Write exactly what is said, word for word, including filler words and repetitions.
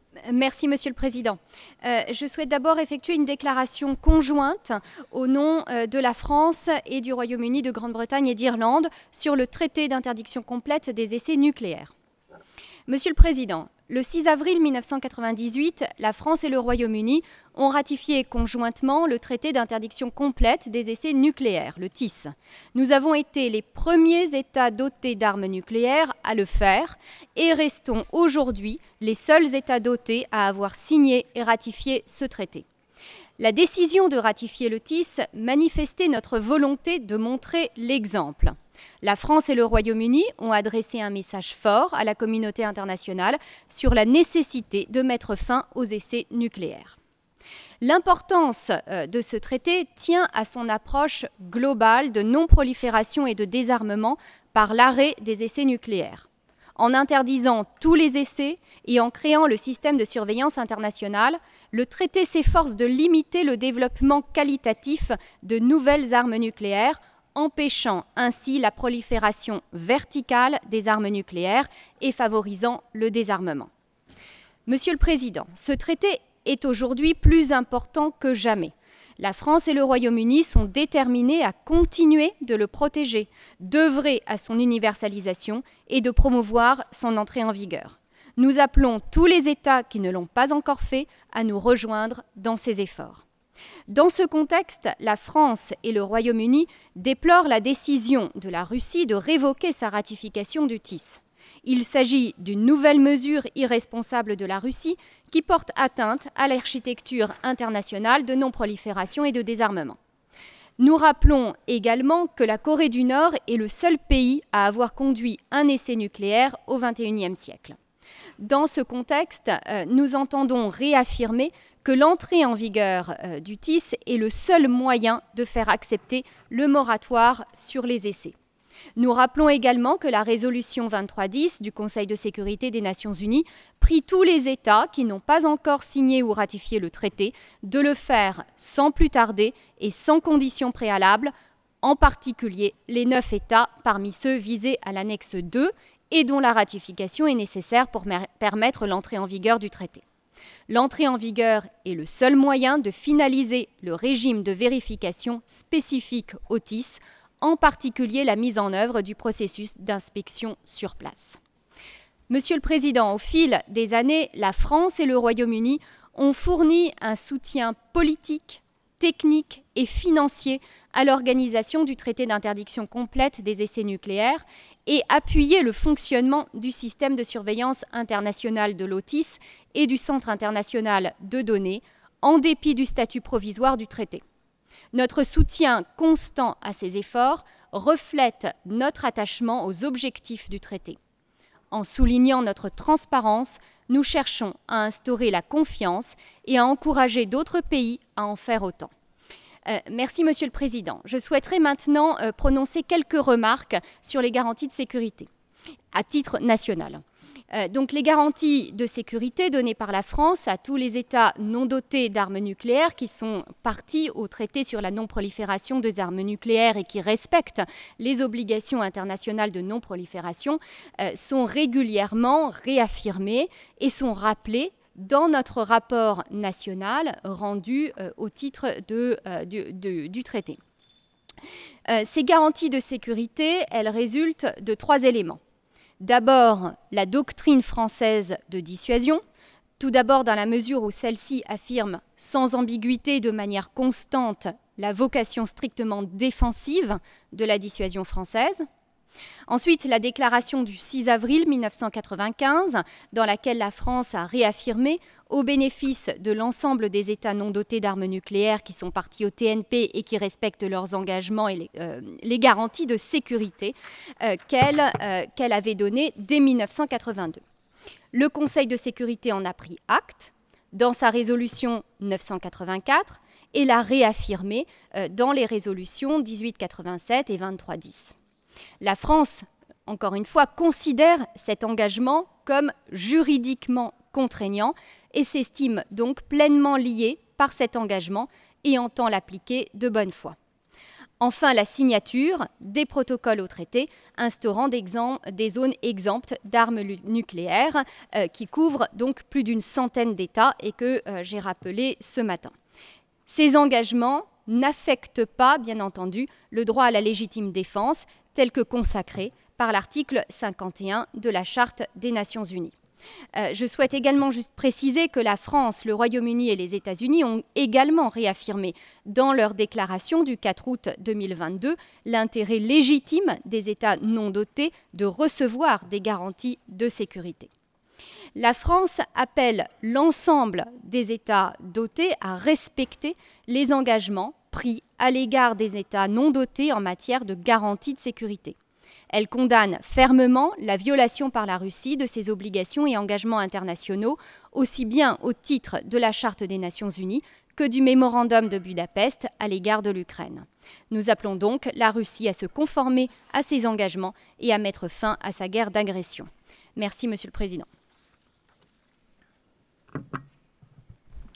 Merci, Monsieur le Président. Euh, je souhaite d'abord effectuer une déclaration conjointe au nom euh, de la France et du Royaume-Uni, de Grande-Bretagne et d'Irlande sur le traité d'interdiction complète des essais nucléaires. Monsieur le Président, le six avril mille neuf cent quatre-vingt-dix-huit, la France et le Royaume-Uni ont ratifié conjointement le traité d'interdiction complète des essais nucléaires, le T I S. Nous avons été les premiers États dotés d'armes nucléaires à le faire et restons aujourd'hui les seuls États dotés à avoir signé et ratifié ce traité. La décision de ratifier le T I S manifestait notre volonté de montrer l'exemple. La France et le Royaume-Uni ont adressé un message fort à la communauté internationale sur la nécessité de mettre fin aux essais nucléaires. L'importance de ce traité tient à son approche globale de non-prolifération et de désarmement par l'arrêt des essais nucléaires. En interdisant tous les essais et en créant le système de surveillance internationale, le traité s'efforce de limiter le développement qualitatif de nouvelles armes nucléaires, empêchant ainsi la prolifération verticale des armes nucléaires et favorisant le désarmement. Monsieur le Président, ce traité est aujourd'hui plus important que jamais. La France et le Royaume-Uni sont déterminés à continuer de le protéger, d'œuvrer à son universalisation et de promouvoir son entrée en vigueur. Nous appelons tous les États qui ne l'ont pas encore fait à nous rejoindre dans ces efforts. Dans ce contexte, la France et le Royaume-Uni déplorent la décision de la Russie de révoquer sa ratification du T I S. Il s'agit d'une nouvelle mesure irresponsable de la Russie qui porte atteinte à l'architecture internationale de non-prolifération et de désarmement. Nous rappelons également que la Corée du Nord est le seul pays à avoir conduit un essai nucléaire au vingt et unième siècle. Dans ce contexte, euh, nous entendons réaffirmer que l'entrée en vigueur euh, du T I S est le seul moyen de faire accepter le moratoire sur les essais. Nous rappelons également que la résolution vingt-trois dix du Conseil de sécurité des Nations Unies prie tous les États qui n'ont pas encore signé ou ratifié le traité de le faire sans plus tarder et sans conditions préalables, en particulier les neuf États parmi ceux visés à l'annexe deux et dont la ratification est nécessaire pour permettre l'entrée en vigueur du traité. L'entrée en vigueur est le seul moyen de finaliser le régime de vérification spécifique au T I S, en particulier la mise en œuvre du processus d'inspection sur place. Monsieur le Président, au fil des années, la France et le Royaume-Uni ont fourni un soutien politique, technique et financier à l'organisation du traité d'interdiction complète des essais nucléaires et appuyé le fonctionnement du système de surveillance internationale de l'O T I S et du Centre international de données, en dépit du statut provisoire du traité. Notre soutien constant à ces efforts reflète notre attachement aux objectifs du traité. En soulignant notre transparence, nous cherchons à instaurer la confiance et à encourager d'autres pays à en faire autant. Euh, merci, Monsieur le Président. Je souhaiterais maintenant euh, prononcer quelques remarques sur les garanties de sécurité à titre national. Euh, donc, les garanties de sécurité données par la France à tous les États non dotés d'armes nucléaires qui sont partis au traité sur la non-prolifération des armes nucléaires et qui respectent les obligations internationales de non-prolifération euh, sont régulièrement réaffirmées et sont rappelées dans notre rapport national rendu euh, au titre de, euh, du, de, du traité. Euh, ces garanties de sécurité, elles résultent de trois éléments. D'abord, la doctrine française de dissuasion, tout d'abord dans la mesure où celle-ci affirme sans ambiguïté de manière constante la vocation strictement défensive de la dissuasion française. Ensuite, la déclaration du six avril mille neuf cent quatre-vingt-quinze, dans laquelle la France a réaffirmé, au bénéfice de l'ensemble des États non dotés d'armes nucléaires qui sont partis au T N P et qui respectent leurs engagements et les, euh, les garanties de sécurité euh, qu'elle euh, qu'elle avait données dès mille neuf cent quatre-vingt-deux. Le Conseil de sécurité en a pris acte dans sa résolution neuf cent quatre-vingt-quatre et l'a réaffirmé euh, dans les résolutions dix-huit quatre-vingt-sept et vingt-trois dix. La France, encore une fois, considère cet engagement comme juridiquement contraignant et s'estime donc pleinement liée par cet engagement et entend l'appliquer de bonne foi. Enfin, la signature des protocoles au traité instaurant des, des zones exemptes d'armes nucléaires euh, qui couvrent donc plus d'une centaine d'États et que euh, j'ai rappelé ce matin. Ces engagements n'affectent pas, bien entendu, le droit à la légitime défense tel que consacré par l'article cinquante et un de la Charte des Nations Unies. Euh, je souhaite également juste préciser que la France, le Royaume-Uni et les États-Unis ont également réaffirmé dans leur déclaration du quatre août deux mille vingt-deux l'intérêt légitime des États non dotés de recevoir des garanties de sécurité. La France appelle l'ensemble des États dotés à respecter les engagements pris à l'égard des États non dotés en matière de garantie de sécurité. Elle condamne fermement la violation par la Russie de ses obligations et engagements internationaux, aussi bien au titre de la Charte des Nations Unies que du mémorandum de Budapest à l'égard de l'Ukraine. Nous appelons donc la Russie à se conformer à ses engagements et à mettre fin à sa guerre d'agression. Merci, Monsieur le Président.